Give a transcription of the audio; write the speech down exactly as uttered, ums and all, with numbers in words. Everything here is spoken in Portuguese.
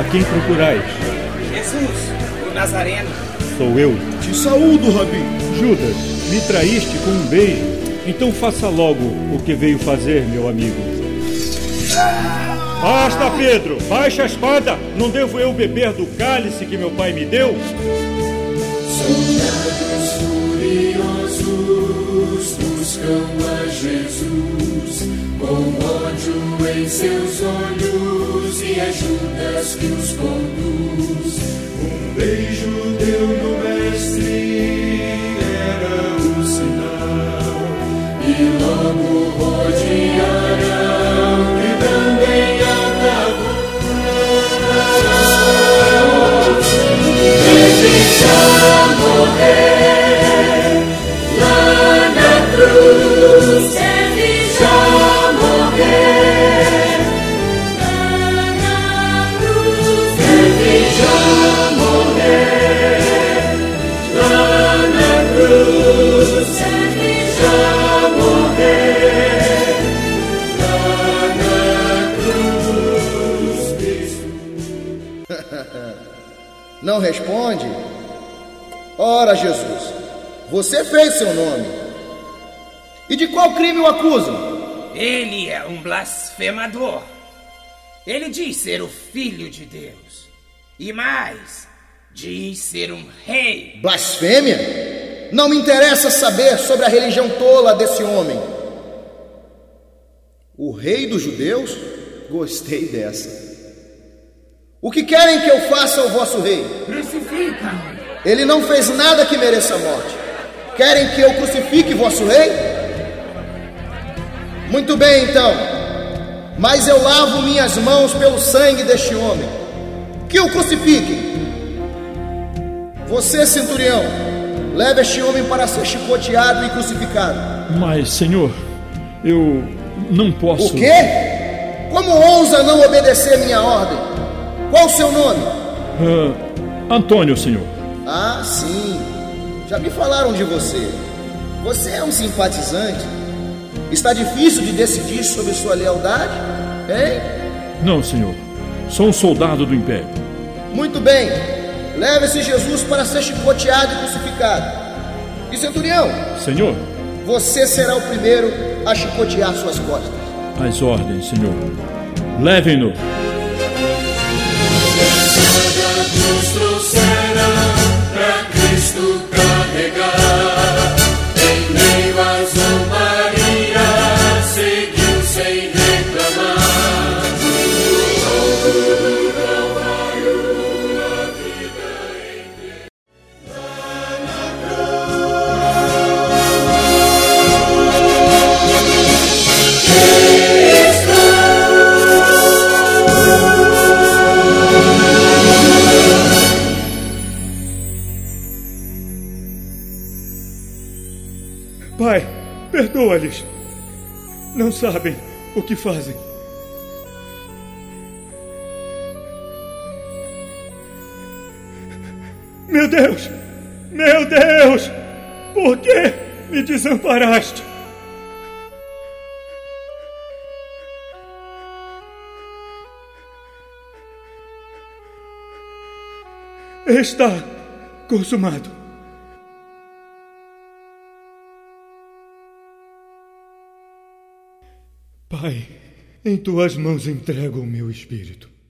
A quem procurais? Jesus, o Nazareno. Sou eu. Te saúdo, Rabi. Judas, me traíste com um beijo. Então faça logo o que veio fazer, meu amigo. Basta, Pedro! Baixa a espada! Não devo eu beber do cálice que meu pai me deu? Soldados furiosos buscam a Jesus, com ódio em seus olhos e é Judas que os conduz. Um beijo deu no mestre, era o sinal, e logo rodearam, gritando em alta voz: deve já morrer lá na cruz, deve já morrer lá na cruz, deve já morrer lá na cruz, deve já morrer lá na cruz, Cristo. Não responde? Ora, Jesus, você fez seu nome. E de qual crime o acusam? Ele é um blasfemador. Ele diz ser o Filho de Deus. E mais, diz ser um rei. Blasfêmia? Não me interessa saber sobre a religião tola desse homem. O rei dos judeus? Gostei dessa. O que querem que eu faça ao vosso rei? Crucifica! Ele não fez nada que mereça a morte. Querem que eu crucifique vosso rei? Muito bem, então. Mas eu lavo minhas mãos pelo sangue deste homem. Que o crucifiquem. Você, centurião, leve este homem para ser chicoteado e crucificado. Mas, Senhor, eu não posso... O quê? Como ousa não obedecer minha ordem? Qual o seu nome? Uh, Antônio, Senhor. Ah, sim. Já me falaram de você. Você é um simpatizante. Está difícil de decidir sobre sua lealdade, hein? Não, Senhor. Sou um soldado do Império. Muito bem. Leve-se Jesus para ser chicoteado e crucificado. E centurião? Senhor. Você será o primeiro a chicotear suas costas. As ordens, Senhor. Levem-no. Nos trouxeram pra Cristo carregar, em meio à zombaria, seguiu sem reclamar. No alto do Calvário, a vida entre lá na Pai, perdoa-lhes. Não sabem o que fazem. Meu Deus! Meu Deus! Por que me desamparaste? Está consumado. Pai, em tuas mãos entrego o meu espírito.